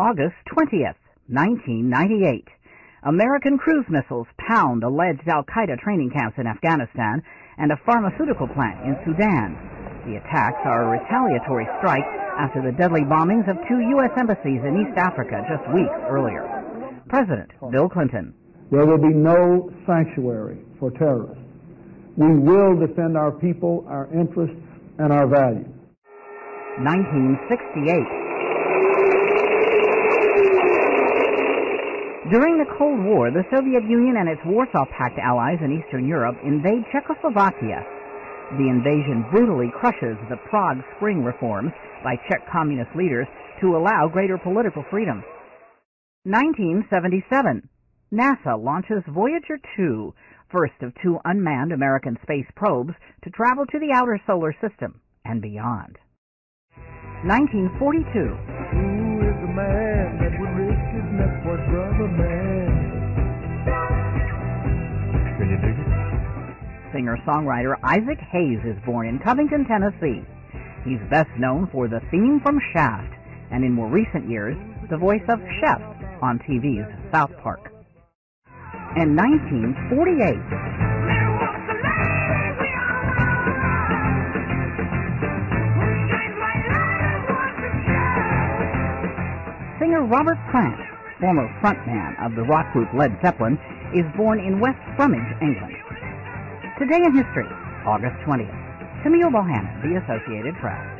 August 20th, 1998. American cruise missiles pound alleged al-Qaeda training camps in Afghanistan and a pharmaceutical plant in Sudan. The attacks are a retaliatory strike after the deadly bombings of 2 U.S. embassies in East Africa just weeks earlier. President Bill Clinton. There will be no sanctuary for terrorists. We will defend our people, our interests, and our values. 1968. During the Cold War, the Soviet Union and its Warsaw Pact allies in Eastern Europe invade Czechoslovakia. The invasion brutally crushes the Prague Spring reforms by Czech communist leaders to allow greater political freedom. 1977. NASA launches Voyager 2, first of 2 unmanned American space probes to travel to the outer solar system and beyond. 1942. Who is the man that would risk his neck for brother man? Can you dig it? Singer-songwriter Isaac Hayes is born in Covington, Tennessee. He's best known for the theme from Shaft, and in more recent years, the voice of Chef on TV's South Park. In 1948, singer Robert Plant, former frontman of the rock group Led Zeppelin, is born in West Bromwich, England. Today in History, August 20th. Camille Bohannon, The Associated Press.